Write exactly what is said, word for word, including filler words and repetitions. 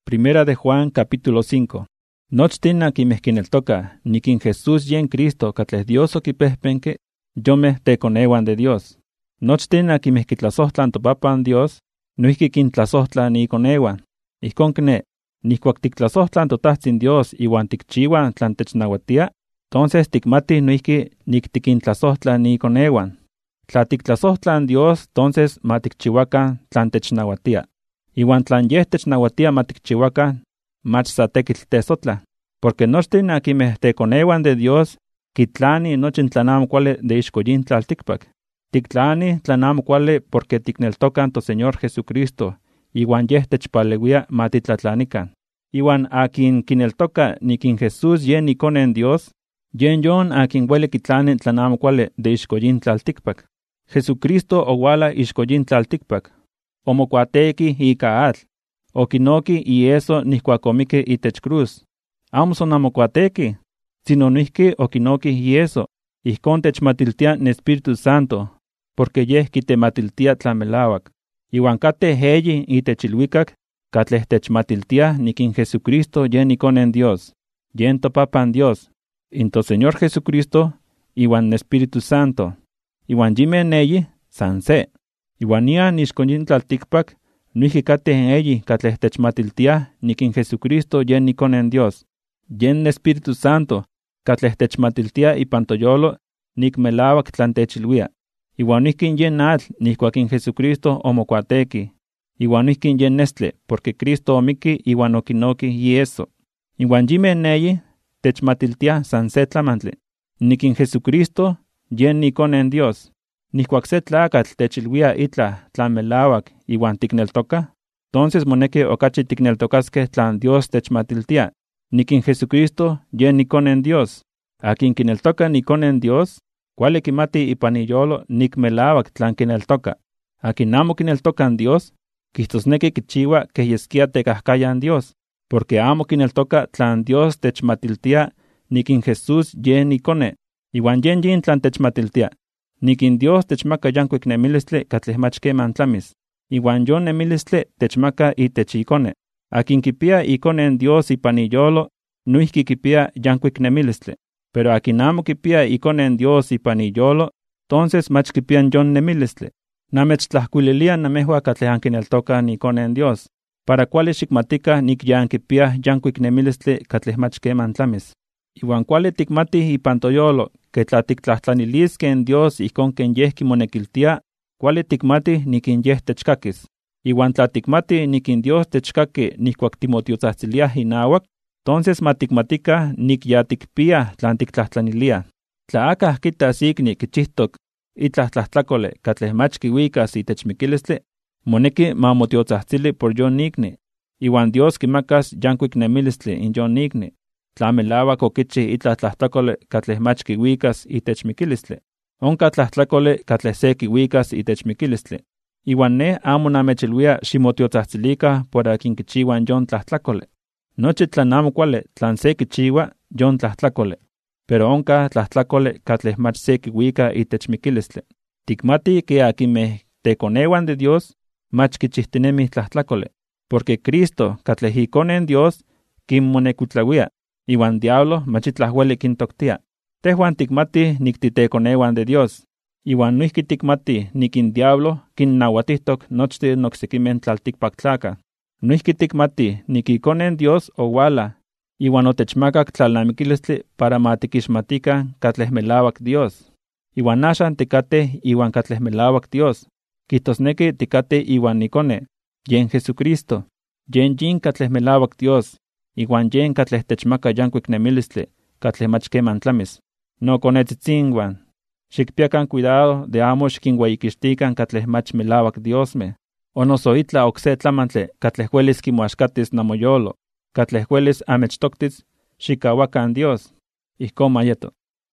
Primera de Juan capítulo cinco. Nochtin aquimeh kineltoka, nikin Jesús yen Cristo katleh Dios okipehpenke, yomeh tekonewan de Dios. Nochtin aquimeh kitlasohtlan topapan Dios, noihki kintlasohtlan ikonewan. Ihkon kine, nihkuak tiktlasohtlan totahtzin Dios iwan tikchiwa tlan technawatia, tonces tikmatih noihki nik tikintlasohtlan ikonewan. Tla tiktlasohtlan Dios, tonces ma tikchiwakan tlan technawatia. Iwan tlan yeh technawatia ma tikchiwakan, mach sa tekitl tesotla. Porque nochtin aquimeh tekonewan de Dios, kitlani nochin tlan amo kuali de ixko yin tlaltikpak. Tiktlani tlan amo kuali porque tikneltokan to Señor Jesucristo, iwan yeh techpalewia ma titlatlanikan. Iwan akin kineltoka nikin Jesús yen ikonen Dios, yen yon akin hueli kitlani tlan amo kuali de ixko yin tlaltikpak. Jesucristo owala ixko yin tlaltikpak. Omokuateki ika atl, okinoki ieso nihkuak omiki itech cruz. Amo sonamokuateki, sino noihki okinoki ieso, ihkon techmatiltia n Espíritu Santo, porque yeh kitematiltia tlan melawak. Iwan kateh eyi itech ilwikak, katleh techmatiltia nikin Jesucristo yen ikonen Dios, yen topapan Dios, into Señor Jesucristo, iwan n Espíritu Santo. Iwan yimeh neyi san se. Iwan nian ixkon yin tlaltikpak, noihki kateh eyi katleh techmatiltia nikin Jesucristo yen ikonen Dios, yen Espíritu Santo, katleh techmatiltia ipan toyolo nik melawak tlan techilwia. Iwan noihki yen atl nihkuak in Jesucristo omokuateki. Iwan noihki yen nestle, porque Cristo omiki iwan okinoki ieso. Iwan yimeh neyi techmatiltia san se tlamantli. Nikin Jesucristo yen ikonen Dios. Nihkuak se tlakatl techilwia itlah tlan melawak iwan tikneltoka, tonces moneki okachi tikneltokaskeh tlan Dios techmatiltia. Nikin Jesucristo yen ikonen Dios. Akin kineltoka nikonen Dios, kuali kimati ipan iyolo nik melawak tlan kineltoka. Akin amo kineltokan Dios, kihtosneki kichiwa keh yeskia tekahkayan Dios, porque amo kineltoka tlan Dios techmatiltia nikin Jesús yen ikone, iwan yen yin tlan techmatiltia. Nikin Dios techmaka yankuik nemilistli katleh mach keman tlamis, iwan yon nemilistli techmaka itech ikone. Akin kipia ikonen Dios ipan iyolo, noihki kipia yankuik nemilistli. Pero akin amo kipia ikonen Dios ipan iyolo, tonces mach kipian yon nemilistli. Namechtlahkuililia namehua katleh ankineltokan ikonen Dios, para kuali xikmatika nik yan kipia yankuik nemilistli katleh mach keman tlamis. Iwan kuali tikmatih ipan toyolo, que tla tiktlahtlaniliskeh en Dios ihkon ken yeh kimonekiltia, kuali tikmatih nikin yeh techkakis. Iwan tla tikmatih nikin Dios techkaki nihkuak timotiotzahtziliah inawak, tonces ma tikmatikah nik ya tikpiah tlan tiktlahtlanilia. Tla akah kitas ikni kichihtok itlah tlahtlakoli katleh mach kiuikas itech mikilistli, moneki ma motiotzahtzili por yon ikni, iwan Dios kimakas yankuik nemilistli in yon ikni. Tla melawak okichi itlah tlahtlakoli katleh mach kiuikas itech mikilistli. Onka tlahtlakoli katleh se kiuikas itech mikilistli. Iwan ne amo namechilwia ximotiotzahtzilika por akin kichiwan yon tlahtlakoli. Nochi tlan amo kuali tlan se kichiwa yon tlahtlakoli. Pero onka tlahtlakoli katleh mach se kiuika itech mikilistli. Tikmati ke akinmeh tekonewan de Dios mach kichihtinemih tlahtlakoli, porque Cristo katleh ikonen Dios kinmonekuitlawia. Iwan diablo mach itlah ueli kintoktia. Tehuan tikmatih nik titekonewan de Dios. Iwan noihki tikmatih nikin diablo kinnauatihtok nochtin oksekimeh tlaltikpak tlakah. Noihki tikmatih nik ikonen Dios owala, iwan otechmakak tlalnamikilistli para ma tikixmatikan katleh melawak Dios. Iwan axan tikateh iwan katleh melawak Dios. Kihtosneki tikateh iwan ikone, yen Jesucristo, yen yin katleh melawak Dios. Iwan yen katleh techmaka yankuik nemilistli, katleh mach keman tlamis. No konetzitzinwan, xikpiakan cuidado de amo xikinhueyikixtikan katleh mach melawak Diosmeh, o noso itla okse tlamantli katleh huelis kimoaxkatis namoyolo, katleh huelis amechtoktis xikawakan Dios. Ihkon mayeto.